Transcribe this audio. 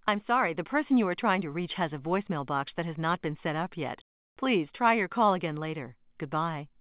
I'm sorry, the person you are trying to reach has a voicemail box that has not been set up yet. Please try your call again later. Goodbye.